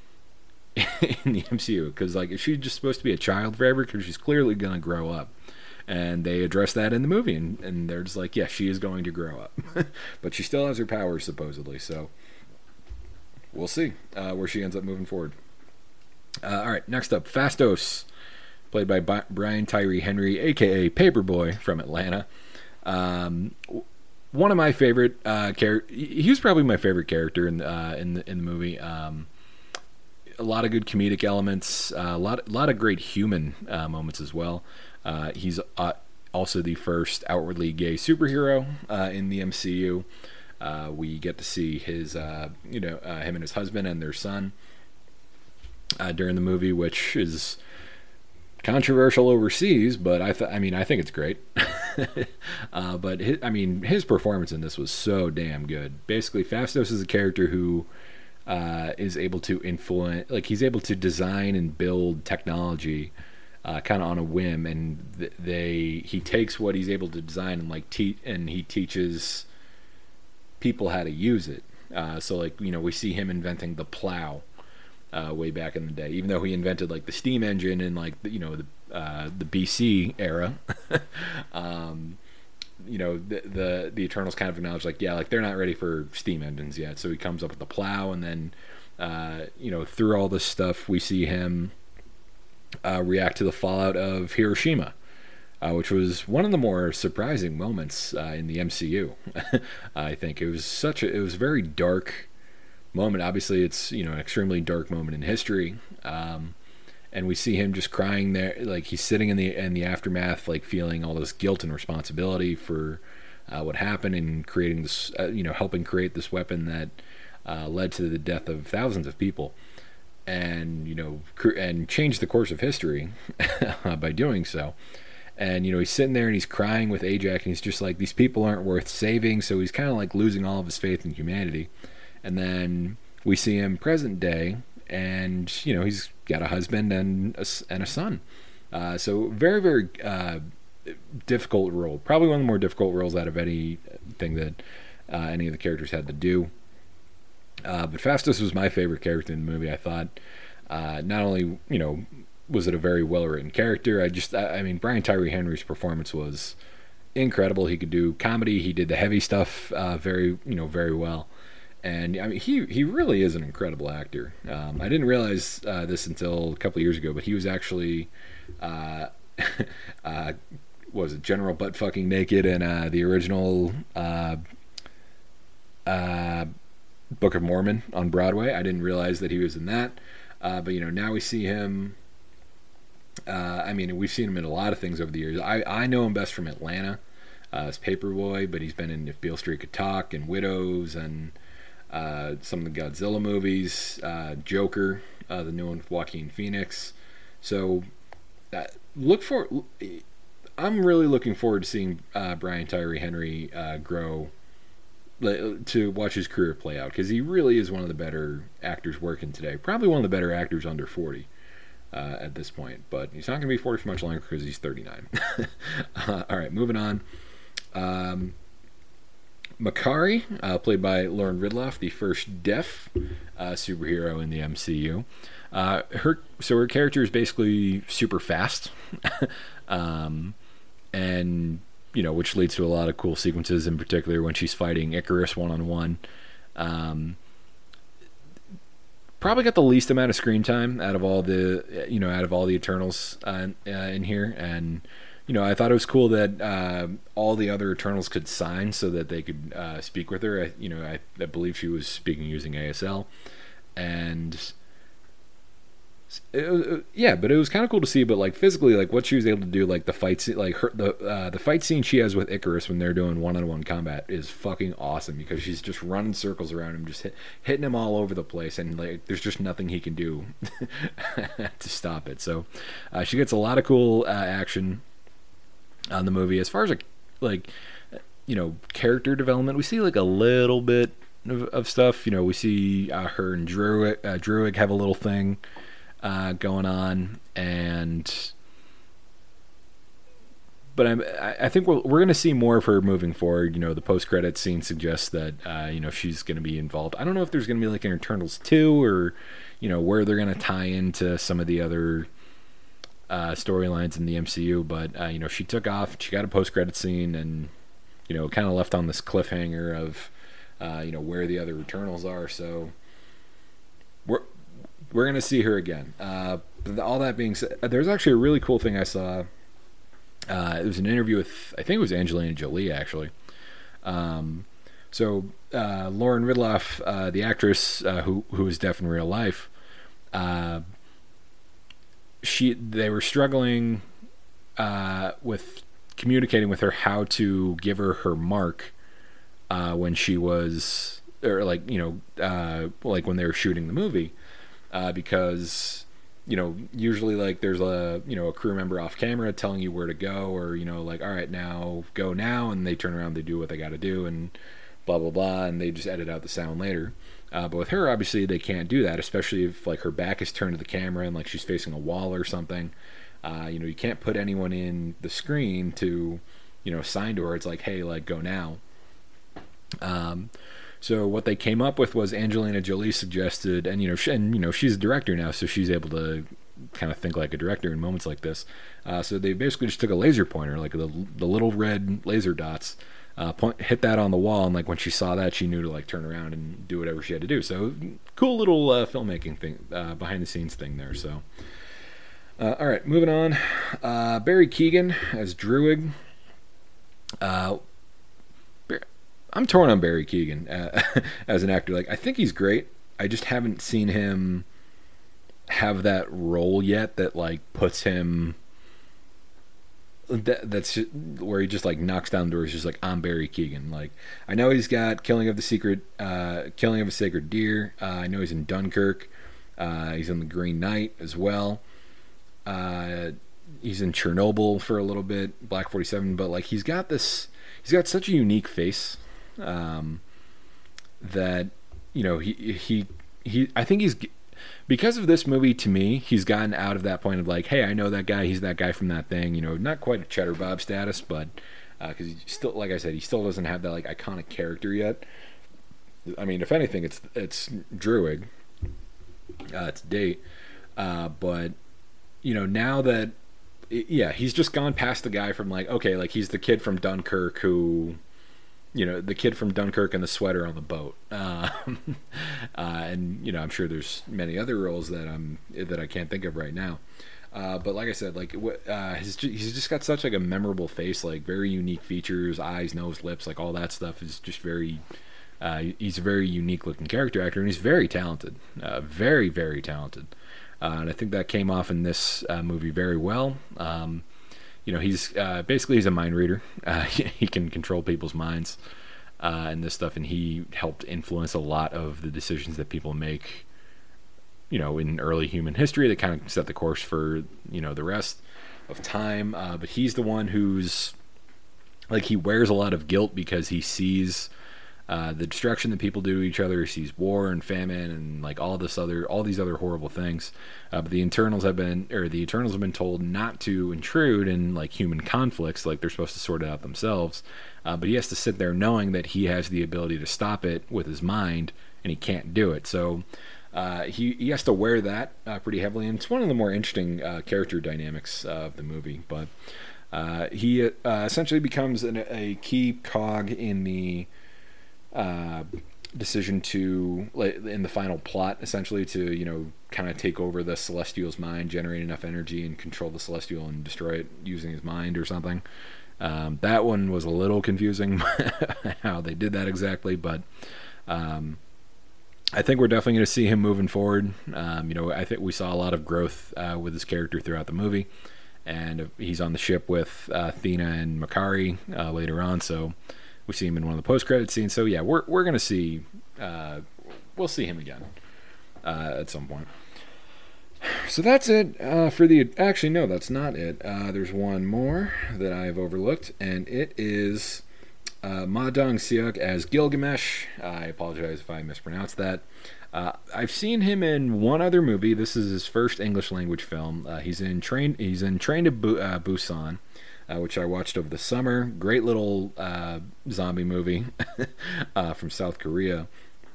in the M C U? Because like, is she just supposed to be a child forever? Because she's clearly going to grow up. And they address that in the movie, and, and they're just like, yeah, she is going to grow up. But she still has her powers, supposedly, so we'll see uh, where she ends up moving forward. Uh, all right, next up, Phastos, played by Bi- Brian Tyree Henry, a k a. Paperboy from Atlanta. Um, one of my favorite uh, characters, he was probably my favorite character in, uh, in, the, in the movie. Um, a lot of good comedic elements, uh, a lot, a lot of great human uh, moments as well. Uh, he's uh, also the first outwardly gay superhero uh, in the M C U. Uh, we get to see his, uh, you know, uh, him and his husband and their son uh, during the movie, which is controversial overseas, but I, th- I mean, I think it's great. uh, but his, I mean, his performance in this was so damn good. Basically, Phastos is a character who uh, is able to influence, like he's able to design and build technology. Uh, kind of on a whim, and th- they he takes what he's able to design and like te- and he teaches people how to use it. Uh, so like you know we see him inventing the plow uh, way back in the day, even though he invented like the steam engine in like the, you know the uh, the B C era. um, you know the, the the Eternals kind of acknowledge like yeah like they're not ready for steam engines yet. So he comes up with the plow, and then uh, you know through all this stuff we see him. Uh, react to the fallout of Hiroshima, uh, which was one of the more surprising moments uh, in the M C U. I think it was such a it was a very dark moment. Obviously, it's you know an extremely dark moment in history, um, and we see him just crying there, like he's sitting in the in the aftermath, like feeling all this guilt and responsibility for uh, what happened and creating this, uh, you know, helping create this weapon that uh, led to the death of thousands of people. And you know, cr- and change the course of history by doing so. And you know, he's sitting there and he's crying with Ajak, and he's just like, these people aren't worth saving. So he's kind of like losing all of his faith in humanity. And then we see him present day, and you know, he's got a husband and a, and a son. Uh, so very, very uh, difficult role. Probably one of the more difficult roles out of anything that uh, any of the characters had to do. Uh, but Phastos was my favorite character in the movie. I thought uh, not only you know was it a very well written character, I just I, I mean Brian Tyree Henry's performance was incredible. He could do comedy. He did the heavy stuff uh, very you know very well, and I mean he he really is an incredible actor. Um, I didn't realize uh, this until a couple of years ago, but he was actually uh, uh, was it General Butt Fucking Naked in uh, the original. Uh, uh, Book of Mormon on Broadway. I didn't realize that he was in that. Uh, but, you know, now we see him. Uh, I mean, we've seen him in a lot of things over the years. I, I know him best from Atlanta uh, as Paperboy, but he's been in If Beale Street Could Talk and Widows and uh, some of the Godzilla movies, uh, Joker, uh, the new one with Joaquin Phoenix. So uh, look for. I'm really looking forward to seeing uh, Brian Tyree Henry uh, grow to watch his career play out, because he really is one of the better actors working today. Probably one of the better actors under forty uh, at this point. But he's not going to be forty for much longer because he's thirty-nine. uh, all right, moving on. Um, Makkari, uh, played by Lauren Ridloff, the first deaf uh, superhero in the M C U. Uh, her so her character is basically super fast, um, and you know, which leads to a lot of cool sequences. In particular, when she's fighting Icarus one on one. Probably got the least amount of screen time out of all the you know out of all the Eternals uh, uh, in here, and you know, I thought it was cool that uh, all the other Eternals could sign so that they could uh, speak with her. I, you know, I, I believe she was speaking using A S L, and it was, yeah, but it was kind of cool to see. But like physically, like what she was able to do, like the fight, scene, like her the uh, the fight scene she has with Icarus when they're doing one on one combat is fucking awesome, because she's just running circles around him, just hit, hitting him all over the place, and like there's just nothing he can do to stop it. So uh, she gets a lot of cool uh, action on the movie. As far as like, like you know, character development, we see like a little bit of, of stuff. You know, we see uh, her and Druig, uh, Druig have a little thing uh, going on, and but I'm, I think we're we're going to see more of her moving forward. You know, the post credit scene suggests that uh, you know, she's going to be involved. I don't know if there's going to be like an Eternals two, or you know, where they're going to tie into some of the other Uh, storylines in the M C U, but uh, you know, she took off. She got a post-credit scene, and you know, kind of left on this cliffhanger of uh, you know, where the other Eternals are. So we're we're gonna see her again. Uh, all that being said, there's actually a really cool thing I saw. Uh, it was an interview with, I think it was Angelina Jolie, actually. Um, so uh, Lauren Ridloff, uh, the actress uh, who who is deaf in real life. Uh, She, they were struggling uh, with communicating with her how to give her her mark uh, when she was, or like, you know, uh, like when they were shooting the movie, uh, because, you know, usually like there's a, you know, a crew member off camera telling you where to go, or, you know, like, all right, now go now, and they turn around, they do what they got to do, and blah, blah, blah, and they just edit out the sound later. Uh, but with her, obviously, they can't do that, especially if like her back is turned to the camera and like she's facing a wall or something. Uh, you know, you can't put anyone in the screen to, you know, sign to her. It's like, hey, like, go now. Um, so what they came up with was Angelina Jolie suggested, and you know, she, and you know, she's a director now, so she's able to kind of think like a director in moments like this. Uh, so they basically just took a laser pointer, like the the little red laser dots. Uh, point, hit that on the wall, and like when she saw that, she knew to like turn around and do whatever she had to do. So cool little uh, filmmaking thing, uh, behind the scenes thing there. So uh, all right, moving on. Uh, Barry Keoghan as Druig. Uh, I'm torn on Barry Keoghan uh, as an actor. Like, I think he's great. I just haven't seen him have that role yet that like puts him. That, that's just, where he just like knocks down doors, just like, I'm Barry Keoghan. Like, I know he's got Killing of the Secret, uh, Killing of a Sacred Deer. Uh, I know he's in Dunkirk. Uh, he's in The Green Knight as well. Uh, he's in Chernobyl for a little bit, Black forty-seven. But like, he's got this, he's got such a unique face um, that you know he he he. I think he's. Because of this movie, to me, he's gotten out of that point of like, hey, I know that guy. He's that guy from that thing. You know, not quite a Cheddar Bob status, but because uh, he still, like I said, he still doesn't have that like iconic character yet. I mean, if anything, it's it's Druig uh, to date. Uh, but you know, now that yeah, he's just gone past the guy from like, okay, like he's the kid from Dunkirk who. You know, the kid from Dunkirk and the sweater on the boat, uh, uh, and you know, I'm sure there's many other roles that I'm that I can't think of right now. Uh, but like I said, like uh, he's just, he's just got such like a memorable face, like very unique features, eyes, nose, lips, like all that stuff is just very. Uh, he's a very unique looking character actor, and he's very talented, uh, very very talented, uh, and I think that came off in this uh, movie very well. Um, You know, he's uh, basically he's a mind reader. Uh, he can control people's minds uh, and this stuff, and he helped influence a lot of the decisions that people make. You know, in early human history, that kind of set the course for you know the rest of time. Uh, but he's the one who's like he wears a lot of guilt because he sees uh, the destruction that people do to each other. He sees war and famine and like all this other, all these other horrible things. Uh, but the Eternals have been, or the Eternals have been told not to intrude in like human conflicts, like they're supposed to sort it out themselves. Uh, but he has to sit there knowing that he has the ability to stop it with his mind, and he can't do it. So uh, he he has to wear that uh, pretty heavily, and it's one of the more interesting uh, character dynamics uh, of the movie. But uh, he uh, essentially becomes an, a key cog in the uh, decision to, in the final plot, essentially to, you know, kind of take over the Celestial's mind, generate enough energy, and control the Celestial and destroy it using his mind or something. Um, that one was a little confusing how they did that exactly, but um, I think we're definitely going to see him moving forward. Um, you know, I think we saw a lot of growth uh, with his character throughout the movie, and he's on the ship with uh, Athena and Makari uh, later on, so we see him in one of the post-credit scenes. So yeah, we're we're going to see, uh, we'll see him again uh, at some point. So that's it uh, for the... Actually, no, that's not it. Uh, there's one more that I've overlooked, and it is uh, Ma Dong-seok as Gilgamesh. I apologize if I mispronounced that. Uh, I've seen him in one other movie. This is his first English language film. Uh, he's in Train. He's in Train to Bu- uh, Busan, uh, which I watched over the summer. Great little uh, zombie movie uh, from South Korea,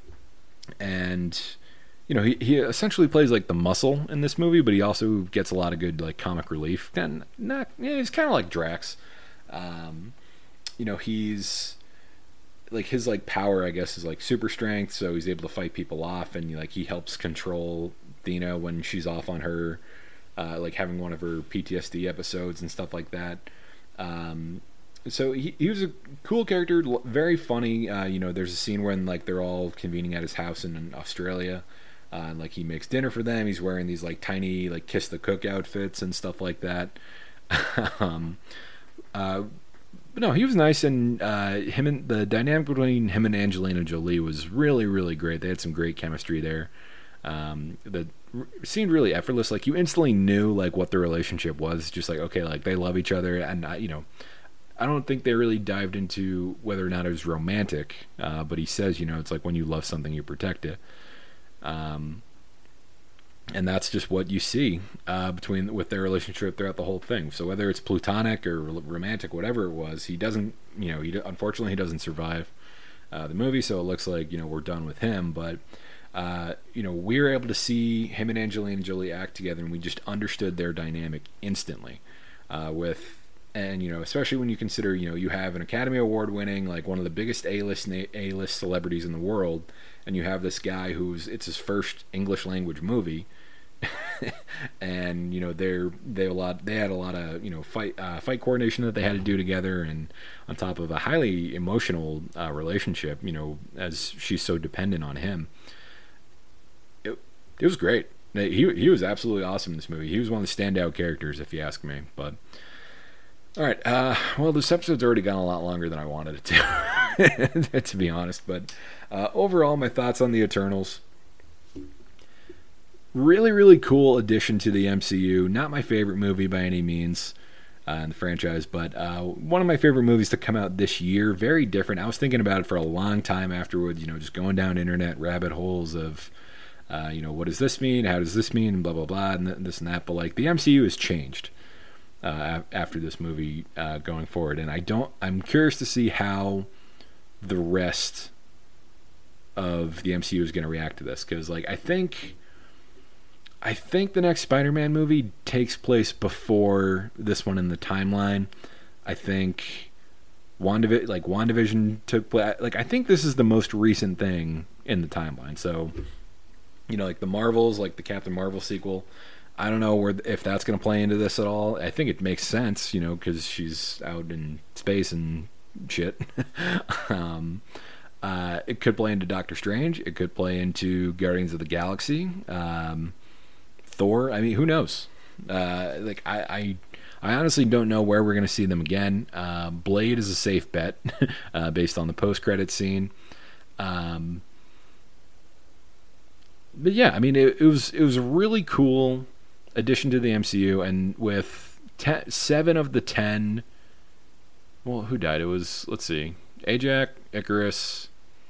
and you know, he, he essentially plays like the muscle in this movie, but he also gets a lot of good like comic relief. And not, yeah, he's kind of like Drax. Um, you know, he's like his like power, I guess, is like super strength, so he's able to fight people off, and like he helps control Athena when she's off on her, uh, like having one of her P T S D episodes and stuff like that. Um, so he, he was a cool character, very funny. Uh, you know, there's a scene when like they're all convening at his house in, in Australia. Uh, and like he makes dinner for them. He's wearing these like tiny like Kiss the Cook outfits and stuff like that. um, uh, but no, he was nice, and uh, him and the dynamic between him and Angelina Jolie was really really great. They had some great chemistry there. Um, that r- seemed really effortless. Like you instantly knew like what their relationship was. Just like okay, like they love each other, and uh, you know, I don't think they really dived into whether or not it was romantic. Uh, but he says, you know, it's like when you love something, you protect it. Um, and that's just what you see uh, between with their relationship throughout the whole thing. So whether it's platonic or romantic, whatever it was, he doesn't, you know, he unfortunately he doesn't survive uh, the movie. So it looks like, you know, we're done with him. But uh, you know, we were able to see him and Angelina Jolie act together, and we just understood their dynamic instantly. Uh, with and you know, especially when you consider, you know, you have an Academy Award winning, like one of the biggest A-list A-list celebrities in the world. And you have this guy who's it's his first English language movie, and you know they're they a lot they had a lot of you know fight uh, fight coordination that they had to do together, and on top of a highly emotional uh, relationship, you know, as she's so dependent on him. It it was great. He he was absolutely awesome in this movie. He was one of the standout characters, if you ask me. But all right, uh, well, this episode's already gone a lot longer than I wanted it to, to be honest. But uh, overall, my thoughts on the Eternals. Really, really cool addition to the M C U. Not my favorite movie by any means uh, in the franchise, but uh, one of my favorite movies to come out this year. Very different. I was thinking about it for a long time afterwards, you know, just going down internet rabbit holes of, uh, you know, what does this mean? How does this mean? And blah, blah, blah, and this and that. But, like, the M C U has changed. Uh, after this movie uh, going forward, and I don't I'm curious to see how the rest of the M C U is going to react to this, because like I think I think the next Spider-Man movie takes place before this one in the timeline. I think WandaVision, like WandaVision took place, like I think this is the most recent thing in the timeline. So you know, like the Marvels, like the Captain Marvel sequel, I don't know where if that's going to play into this at all. I think it makes sense, you know, because she's out in space and shit. um, uh, it could play into Doctor Strange. It could play into Guardians of the Galaxy. Um, Thor. I mean, who knows? Uh, like I, I, I honestly don't know where we're going to see them again. Uh, Blade is a safe bet uh, based on the post-credit scene. Um, but yeah, I mean, it, it was it was a really cool addition to the M C U, and with ten, seven of the ten, well, who died? It was, let's see, Ajax, Icarus,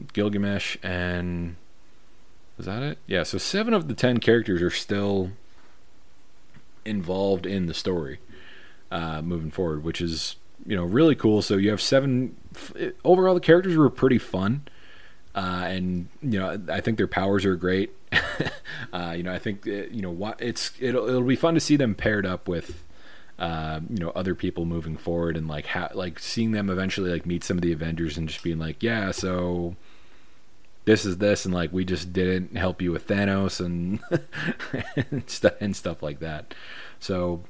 Gilgamesh, and was that it? Yeah, so seven of the ten characters are still involved in the story uh, moving forward, which is, you know, really cool. So you have seven. Overall, the characters were pretty fun, uh, and you know, I think their powers are great. uh, you know, I think it, you know it's it'll it'll be fun to see them paired up with. Uh, you know, other people moving forward, and like ha- like seeing them eventually like meet some of the Avengers and just being like, yeah, so this is this, and like we just didn't help you with Thanos and and, stuff, and stuff like that. So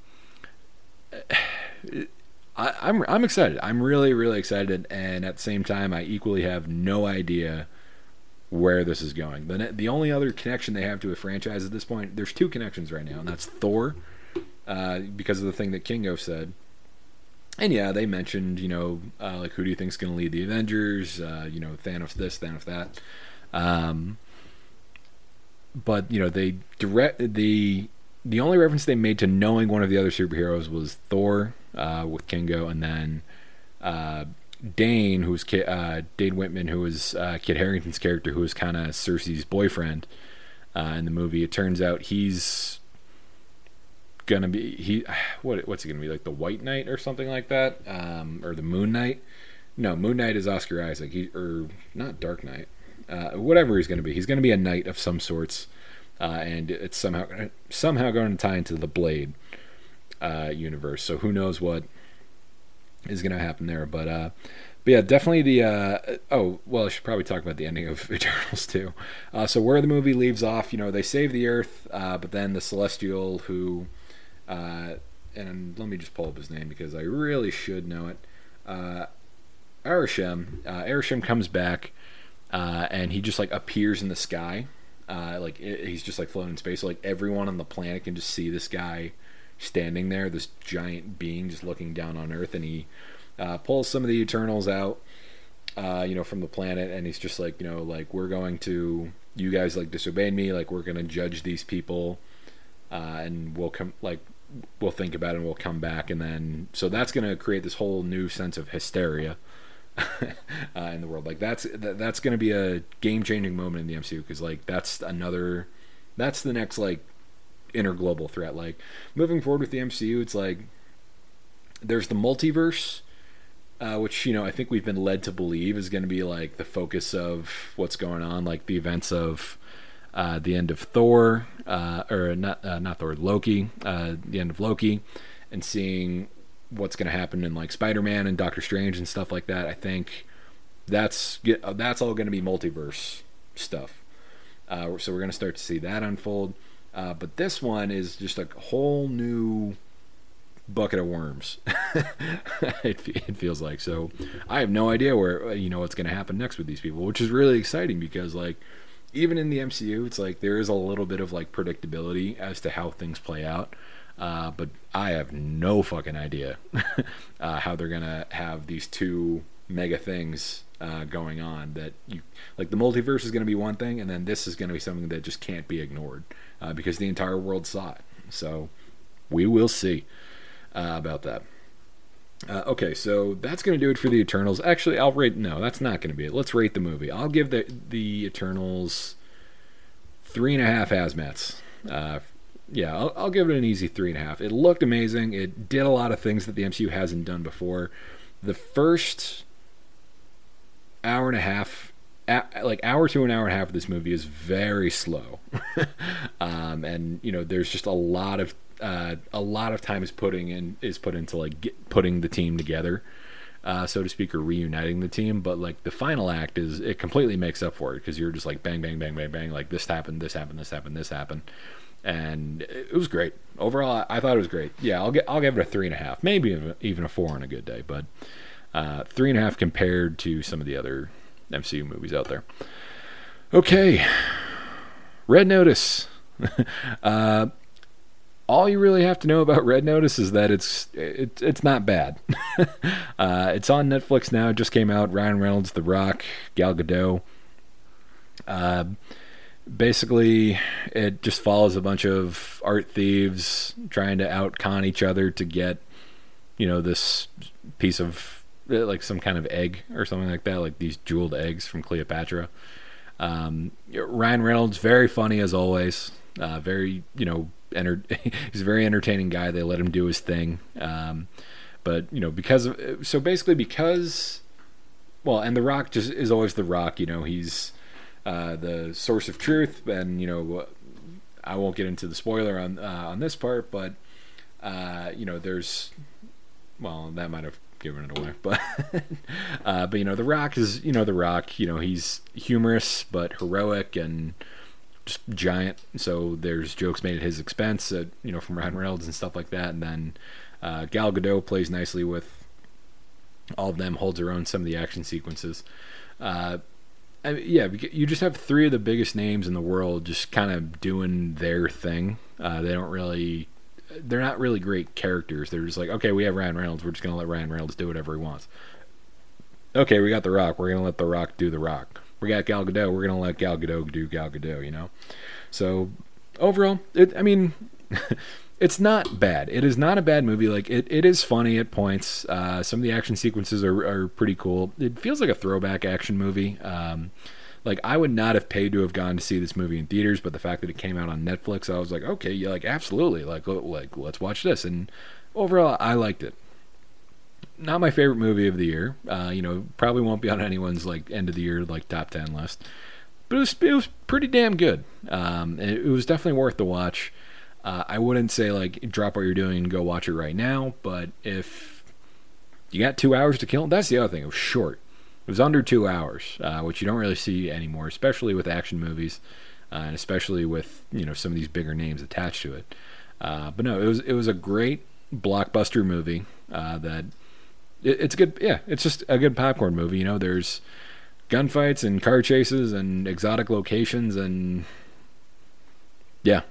I, I'm I'm excited. I'm really really excited, and at the same time, I equally have no idea where this is going. The the only other connection they have to a franchise at this point, there's two connections right now, and that's Thor. Uh, because of the thing that Kingo said. And yeah, they mentioned, you know, uh, like, who do you think is going to lead the Avengers? Uh, you know, Thanos this, Thanos that. Um, but, you know, they direct the the only reference they made to knowing one of the other superheroes was Thor uh, with Kingo, and then uh, Dane, who was Kit, uh, Dane Whitman, who was uh, Kit Harington's character, who was kind of Cersei's boyfriend uh, in the movie. It turns out he's gonna be he what what's he gonna be, like the White Knight or something like that, um, or the Moon Knight? No, Moon Knight is Oscar Isaac. He or not Dark Knight, uh, whatever he's gonna be. He's gonna be a knight of some sorts, uh, and it's somehow somehow going to tie into the Blade uh, universe. So who knows what is gonna happen there? But uh, but yeah, definitely the uh, oh well, I should probably talk about the ending of Eternals too. Uh, so where the movie leaves off, you know, they save the Earth, uh, but then the Celestial who Uh, and let me just pull up his name because I really should know it. Uh, Arishem. Uh, Arishem comes back, uh, and he just like appears in the sky. Uh, like it, he's just like floating in space. So, like everyone on the planet can just see this guy standing there, this giant being just looking down on Earth, and he uh, pulls some of the Eternals out, uh, you know, from the planet, and he's just like, you know, like we're going to, you guys like disobeyed me, like we're gonna judge these people, uh, and we'll come like. We'll think about it and we'll come back, and then so that's going to create this whole new sense of hysteria uh, in the world. Like that's that, that's going to be a game-changing moment in the M C U, because like that's another that's the next like interglobal threat. Like moving forward with the M C U, it's like there's the multiverse, uh, which, you know, I think we've been led to believe is going to be like the focus of what's going on, like the events of Uh, the end of Thor, uh, or not uh, not Thor, Loki, uh, the end of Loki, and seeing what's going to happen in like Spider-Man and Doctor Strange and stuff like that. I think that's that's all going to be multiverse stuff. Uh, so we're going to start to see that unfold. Uh, but this one is just a whole new bucket of worms. it, it feels like. So I have no idea where, you know, what's going to happen next with these people, which is really exciting because like, even in the M C U, it's like there is a little bit of like predictability as to how things play out, uh, but I have no fucking idea uh, how they're gonna have these two mega things uh, going on. That you like the multiverse is gonna be one thing, and then this is gonna be something that just can't be ignored uh, because the entire world saw it. So we will see uh, about that. Uh, okay, so that's going to do it for the Eternals. Actually, I'll rate... No, that's not going to be it. Let's rate the movie. I'll give the the Eternals three and a half hazmats. Uh, yeah, I'll, I'll give it an easy three and a half. It looked amazing. It did a lot of things that the M C U hasn't done before. The first hour and a half... like hour to an hour and a half of this movie is very slow. um, and, you know, there's just a lot of... Uh, a lot of time is putting in is put into like get, putting the team together, uh, so to speak, or reuniting the team. But like the final act is it completely makes up for it because you're just like bang, bang, bang, bang, bang. Like this happened, this happened, this happened, this happened, and it was great overall. I, I thought it was great. Yeah, I'll get I'll give it a three and a half, maybe even a four on a good day. But uh, three and a half compared to some of the other M C U movies out there. Okay, Red Notice. uh, All you really have to know about Red Notice is that it's it, it's not bad. uh, it's on Netflix now. It just came out. Ryan Reynolds, The Rock, Gal Gadot. Uh, basically, it just follows a bunch of art thieves trying to out-con each other to get, you know, this piece of uh, like some kind of egg or something like that, like these jeweled eggs from Cleopatra. Um, Ryan Reynolds, very funny as always. Uh, very, you know, enter- he's a very entertaining guy. They let him do his thing. Um, but you know, because of, so basically because, well, and The Rock just is always The Rock. You know, he's uh, the source of truth, and you know, I won't get into the spoiler on uh, on this part, but uh, you know, there's, well, that might have given it away, but uh, but you know, The Rock is, you know, The Rock. You know, he's humorous but heroic and just giant. So there's jokes made at his expense, uh, you know, from Ryan Reynolds and stuff like that. And then uh, Gal Gadot plays nicely with all of them, holds her own some of the action sequences. Uh, I mean, yeah, you just have three of the biggest names in the world just kind of doing their thing. Uh, they don't really, they're not really great characters. They're just like, okay, we have Ryan Reynolds. We're just going to let Ryan Reynolds do whatever he wants. Okay, we got The Rock. We're going to let The Rock do The Rock. We got Gal Gadot. We're going to let Gal Gadot do Gal Gadot, you know? So, overall, it, I mean, it's not bad. It is not a bad movie. Like, it, it is funny at points. Uh, some of the action sequences are, are pretty cool. It feels like a throwback action movie. Um, like, I would not have paid to have gone to see this movie in theaters, but the fact that it came out on Netflix, I was like, okay, yeah, like, absolutely. Like, like let's watch this. And overall, I liked it. Not my favorite movie of the year. Uh, you know, probably won't be on anyone's like end of the year like top ten list. But it was, it was pretty damn good. Um, it, it was definitely worth the watch. Uh, I wouldn't say like drop what you're doing and go watch it right now. But if you got two hours to kill, that's the other thing. It was short. It was under two hours, uh, which you don't really see anymore, especially with action movies, uh, and especially with, you know, some of these bigger names attached to it. Uh, but no, it was it was a great blockbuster movie uh, that. It's good, yeah. It's just a good popcorn movie. You know, there's gunfights and car chases and exotic locations and yeah.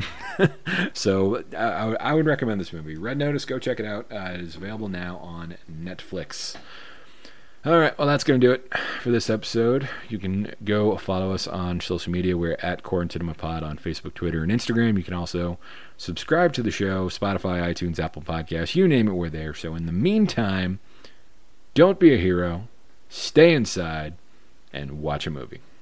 So I, I would recommend this movie. Red Notice, go check it out. Uh, it is available now on Netflix. All right, well, that's going to do it for this episode. You can go follow us on social media. We're at Core and Cinema Pod on Facebook, Twitter, and Instagram. You can also subscribe to the show, Spotify, iTunes, Apple Podcasts, you name it, we're there. So in the meantime, don't be a hero, stay inside, and watch a movie.